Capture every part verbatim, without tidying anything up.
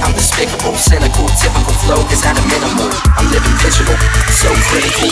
I'm despicable, cynical, typical flow is at a minimal. I'm living digital, so critical.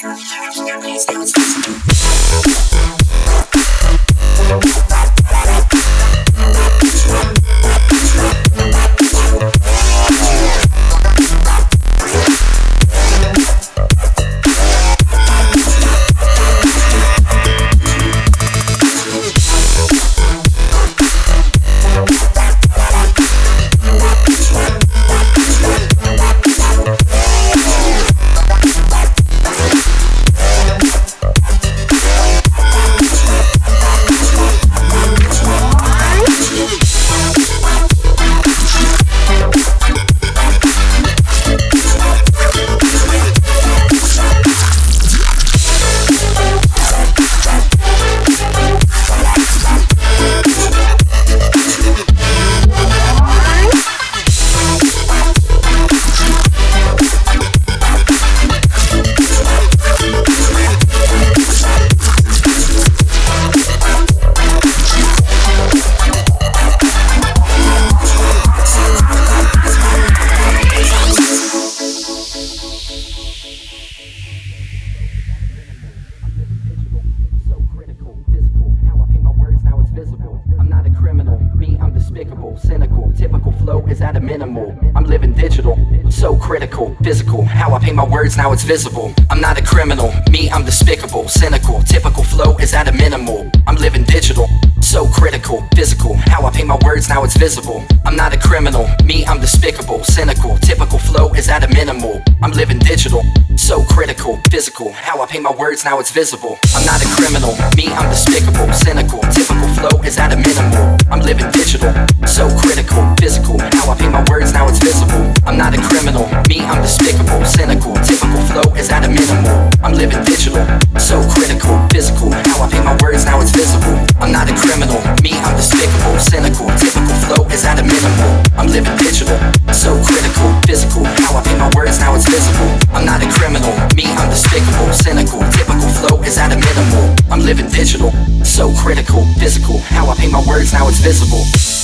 Cynical, typical flow is at a minimal. I'm living digital, so critical, physical. How I paint my words, now it's visible. I'm not a criminal, me, I'm despicable. Cynical, typical flow is at a minimal. I'm living digital, so critical, physical. How I paint my words, now it's visible. I'm not a criminal, me, I'm despicable. Cynical, typical flow is at a minimal. I'm living digital, so critical, physical. How I paint my words, now it's visible. I'm not a criminal, me, I'm despicable. Cynical, typical flow is at a minimal. I'm living digital, so critical, physical. How I paint my words, now it's visible. I'm not a criminal, me, I'm despicable. Cynical, typical flow is at a minimal. I'm living digital, so critical, physical. How I paint my words, now it's visible. I'm not a criminal, me, I'm despicable. Cynical, typical flow is at a minimal. I'm living digital, so critical, physical. How I paint my words, now it's visible. I'm not a criminal, me, I'm despicable. Cynical, typical flow is at a minimal. I'm living digital, so critical, physical. How I paint my words, now it's visible.